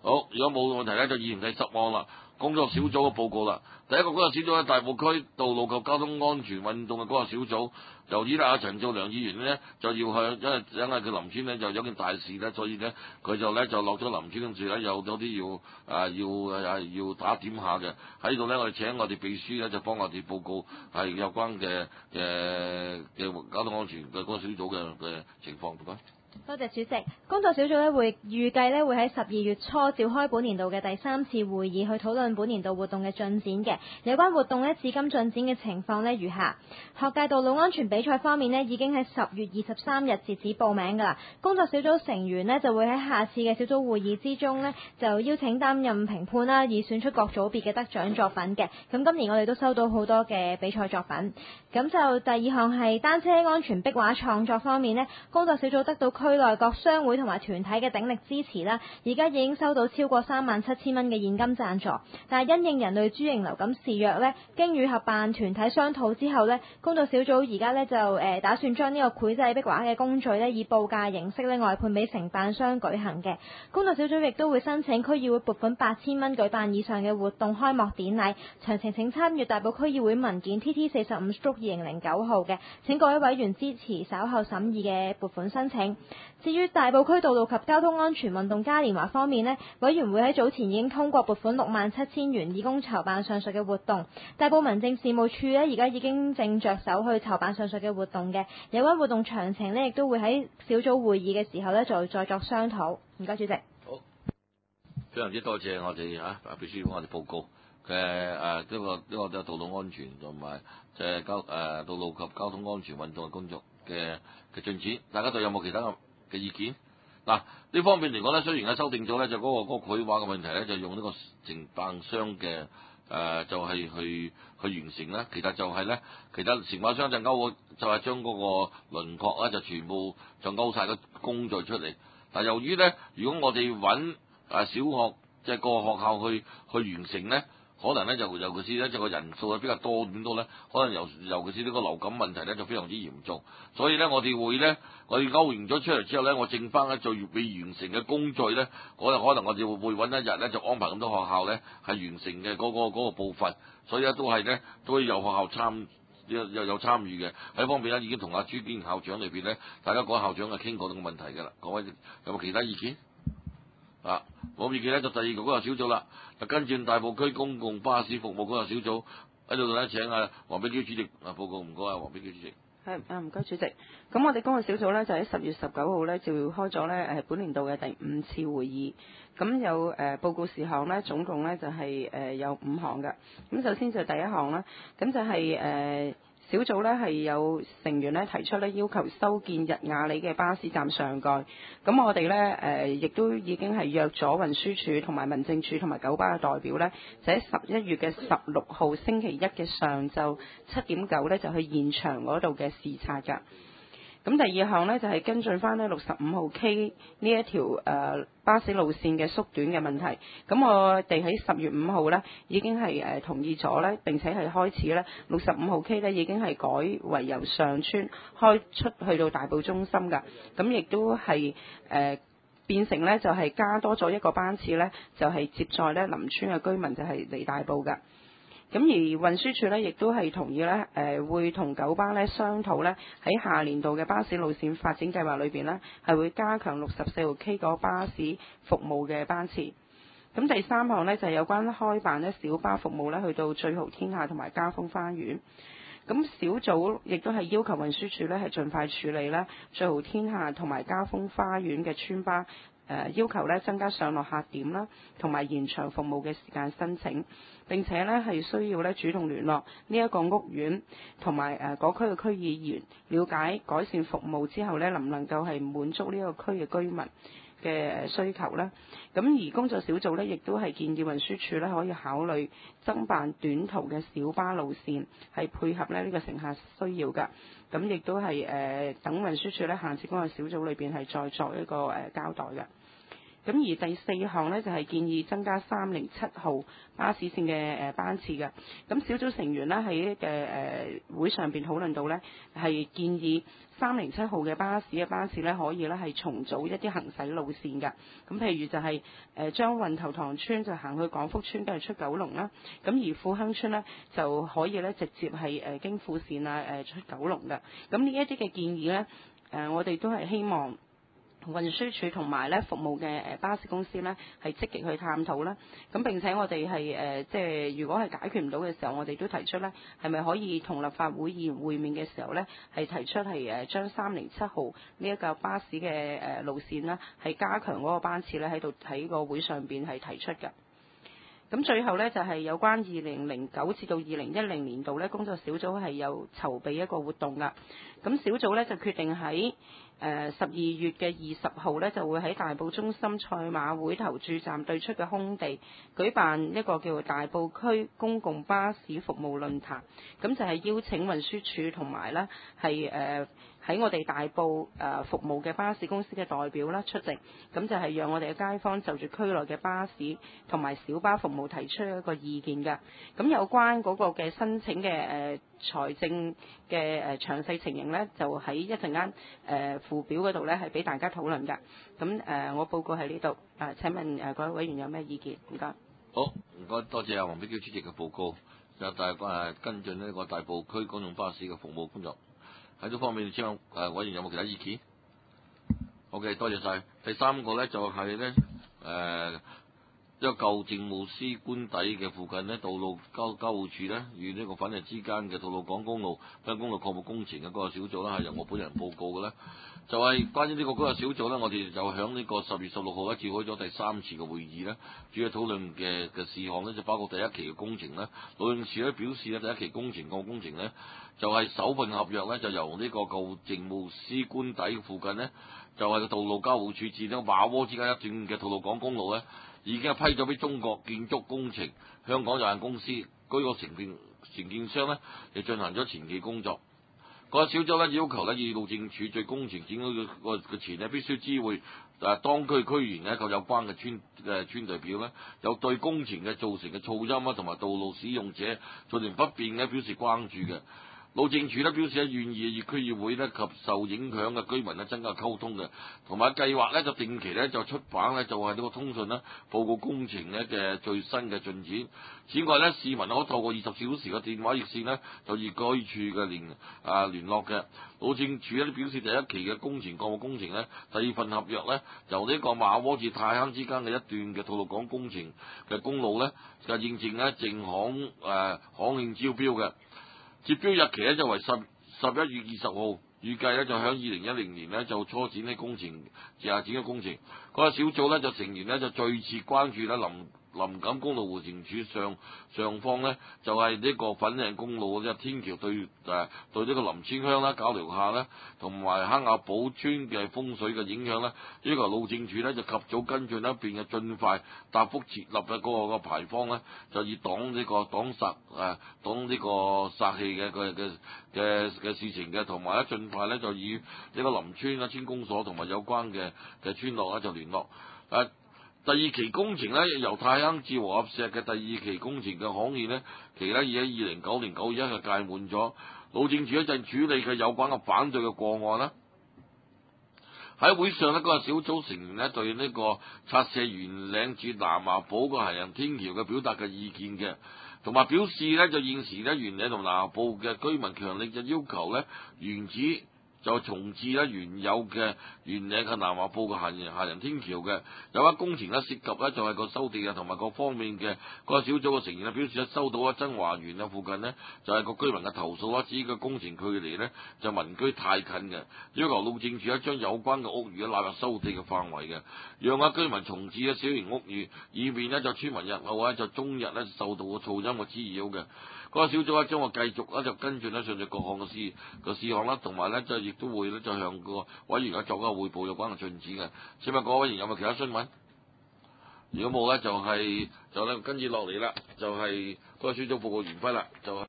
好，如果冇問題咧，就議員第10項啦。工作小組嘅報告啦。第一個工作小組喺大埔區道路及交通安全運動嘅工作小組，由於阿陳兆良議員呢，就要向，因為佢林村呢，就有件大事咧，所以呢，佢就落咗林村，跟住咧有啲要打點下嘅。喺度呢，我哋請我哋秘書咧就幫我哋報告係有關嘅交通安全嘅嗰個小組嘅情況，唔該。 多謝主席。工作小組咧會預計咧會喺12月初召開本年度嘅第3次會議，去討論本年度活動嘅進展嘅。有關活動咧至今進展嘅情況咧如下：學界道路安全比賽方面咧已經喺10月23日截止報名㗎啦。工作小組成員咧就會喺下次嘅小組會議之中咧就邀請擔任評判啦，以選出各組別嘅得獎作品嘅。咁今年我哋都收到好多嘅比賽作品。咁就第二項係單車安全壁畫創作方面咧，工作小組得到區內各商會同埋團體嘅鼎力支持啦，而家已經收到超過37000蚊嘅現金贊助。但係因應人類豬型流感肆虐咧，經與合辦團體商討之後咧，工作小組而家咧就打算將呢個繪製壁畫嘅工序咧以報價形式咧外判俾承辦商舉行嘅。工作小組亦都會申請區議會撥款8000蚊舉辦以上嘅活動開幕典禮。詳情請參閱大埔區議會文件 TT45/2009 號嘅，請各位委員支持稍後審議嘅撥款申請。至於大埔區道路及交通安全運動嘉年華方面呢，委員會喺早前已經通過撥款67000元，以供籌辦上述嘅活動。大埔民政事務處呢，而家已經正着手去籌辦上述嘅活動嘅，有關活動詳情呢，亦都會喺小組會議嘅時候呢，再作商討。唔該，主席。 好，非常之多謝我哋秘書幫我哋報告嘅呢個道路安全同埋道路及交通安全運動嘅工作嘅進展，大家對有冇其他嘅意見？嗱，呢方面嚟講咧，雖然係修訂咗咧，就嗰個繪畫嘅問題咧，就用呢個承辦商嘅就係去完成啦。其實就係咧，其實承辦商就係將嗰個輪廓咧就全部就勾晒個工序出嚟。但由於咧，如果我哋揾小學即係個學校去完成咧，可能咧就尤其是咧就個人數係比較多點多咧，可能尤其是呢個流感問題咧就非常之嚴重，所以咧我哋勾完咗出嚟之後咧，我剩翻咧最未完成嘅工序咧，可能我哋會揾一日咧就安排咁多學校咧係完成嘅嗰個部分，所以咧都係有學校有參與嘅喺方面咧，已經同阿朱堅校長裏邊咧，大家講校長係傾過呢個問題㗎啦。各位有冇其他意見？冇意見咧，就第二個工作小組啦，就跟進大埔區公共巴士服務工作小組喺度咧，請黃碧嬌主席報告。唔該，黃碧嬌主席。 係唔該主席。咁我哋工作小組咧就喺10月19號咧召開咗咧本年度嘅第5次會議。咁有報告事項咧，總共咧就係有5項嘅。咁首先就第一項啦，咁就係小組咧係有成員咧提出咧要求修建日雅里嘅巴士站上蓋，咁我哋咧亦都已經係約咗運輸署同埋民政處同埋九巴嘅代表咧，就喺11月嘅16號星期一嘅上晝7點9咧就去現場嗰度嘅視察㗎。咁第二項呢，就係跟進翻呢65號 K 呢一條巴士路線嘅縮短嘅問題。咁我哋喺10月5號呢已經係同意咗呢，並且係開始呢65號 K 呢已經係改為由上村開出去到大埔中心㗎。咁亦都係變成呢，就係加多咗一個班次呢，就係接載呢林村嘅居民就係嚟大埔㗎。咁而運輸署呢，亦都係同意呢，會同九巴呢商討呢，喺下年度嘅巴士路線發展計劃裏邊呢，係會加強64號 K 個巴士服務嘅班次。咁第三項呢，就係有關開辦呢小巴服務呢，去到最豪天下同埋嘉豐花園。咁小組亦都係要求運輸署呢，係盡快處理呢最豪天下同埋嘉豐花園嘅村巴。要求咧增加上落客點啦，同埋延長服務嘅時間申請，並且咧係需要咧主動聯絡呢一個屋苑同埋嗰區嘅區議員，了解改善服務之後咧能唔能夠係滿足呢個區嘅居民嘅需求咧。咁而工作小組咧亦都係建議運輸署咧可以考慮增辦短途嘅小巴路線，係配合咧呢個乘客需要㗎。咁亦都係等運輸署咧下次工作小組裏邊係再作一個交代嘅。 咁而第4項呢，就係建議增加307號巴士線嘅班次嘅。咁小組成員呢，喺會上邊討論到呢，係建議307號嘅巴士呢，可以呢係重組一啲行駛路線嘅。咁譬如就係將運頭塘村就行去廣福村，跟住出九龍啦。咁而富亨村呢，就可以呢直接係經富線出九龍嘅。咁呢一啲嘅建議呢，我哋都係希望運輸署同埋咧服務嘅巴士公司咧係積極去探討啦，咁並且我哋係即係如果係解決唔到嘅時候，我哋都提出咧係咪可以同立法會議員會面嘅時候咧係提出係將307號呢一個巴士嘅路線啦係加強嗰個班次咧喺個會上邊係提出嘅。咁最後呢，就係有關2009至到2010年度呢工作小組係有籌備一個活動㗎。咁小組呢，就決定喺12月嘅20號呢，就會喺大埔中心賽馬會投注站對出嘅空地舉辦一個叫做大埔區公共巴士服務論壇。咁就係邀請運輸署同埋呢係喺我哋大埔服務嘅巴士公司嘅代表啦出席，咁就係讓我哋嘅街坊就住區內嘅巴士同埋小巴服務提出一個意見嘅。咁有關嗰個嘅申請嘅財政嘅詳細情形呢，就喺一陣間附表嗰度呢係俾大家討論㗎。咁我報告喺呢度，請問各位委員有咩意見？唔該。 好，唔該，多謝阿黃碧嬌主席嘅報告，就大跟進呢個大埔區公共巴士嘅服務工作。喺呢方面，請問委員有冇其他意見 ？OK， 多謝晒。第3個咧就係咧一個舊政務司官邸嘅附近呢，道路交匯處咧與呢個粉嶺之間嘅道路港公路公路擴闊工程嘅嗰個小組啦，係由我本人報告嘅咧。就係關於呢個嗰個小組咧，我哋就響呢個10月16號咧召開咗第3次嘅會議咧，主要討論嘅事項咧就包括第1期嘅工程啦。路政署咧表示咧，第1期工程個工程咧就係首份合約咧就由呢個舊政務司官邸附近呢，就係個道路交匯處至呢個馬窩之間一段嘅道路港公路咧，已經係批咗俾中國建築工程香港有限公司居個承建商咧，就進行咗前期工作。個小組咧要求咧，以路政署對工程展開嘅前咧，必須知會當區區員咧，及有關嘅村代表咧，有對工程嘅造成嘅噪音啊，同埋道路使用者造成不便嘅表示關注嘅。路政署咧表示咧願意與區議會咧及受影響嘅居民咧增加溝通嘅，同埋計劃咧就定期咧就出版咧就係呢個通訊咧報告工程咧嘅最新嘅進展。此外咧，市民可透過24小時嘅電話熱線咧就與該處嘅聯絡嘅。路政署咧表示第1期嘅工程項目工程咧第2份合約咧由呢個馬窩至太坑之間嘅一段嘅道路港工程嘅公路咧就認證咧正刊憲招標嘅。接標日期咧就為11月20號，預計咧就響2010年咧就初展呢工程，展嘅工程。嗰個小組咧就成員咧就最次關注咧林錦公路回旋處上方咧就係呢個粉嶺公路嘅天橋對呢個林村鄉啦、皎寮下啦，同埋坑雅堡村嘅風水嘅影響咧，要求路政署咧就及早跟進一邊嘅盡快大幅設立嘅嗰個牌坊咧，就以擋呢個擋煞氣嘅事情嘅，同埋咧盡快咧就以呢個林村村公所同埋有關嘅村落咧就聯絡。第2期工程咧，由太坑至和合石嘅第2期工程嘅刊憲呢，期咧已喺2009年9月1日屆滿咗。路政署一陣處理嘅有關嘅反對嘅個案啦。喺會上呢，嗰個小組成員呢對呢個拆卸元嶺至南華埔個行人天橋嘅表達嘅意見嘅，同埋表示呢，就現時呢元嶺同南華埔嘅居民強烈就要求呢原址就重置咧原有嘅元嶺嘅南華埔嘅行人天橋嘅有關工程咧，涉及咧就係個收地啊同埋各方面嘅個小組嘅成員咧表示咧收到啊曾華園啊附近呢，就係個居民嘅投訴啦，指個工程距離呢就民居太近嘅，要求路政署咧將有關嘅屋宇納入收地嘅範圍嘅，讓居民重置嘅小型屋宇，以免呢就村民日後咧就終日咧受到個噪音嘅滋擾嘅。個小組咧將會繼續咧就跟進咧上述各項嘅事項啦，同埋咧就亦都會咧就向個委員咧作一個匯報有關嘅進展嘅。請問各位委員有冇其他詢問？如果冇咧，就咧跟住落嚟啦，就係個小組報告完畢啦，就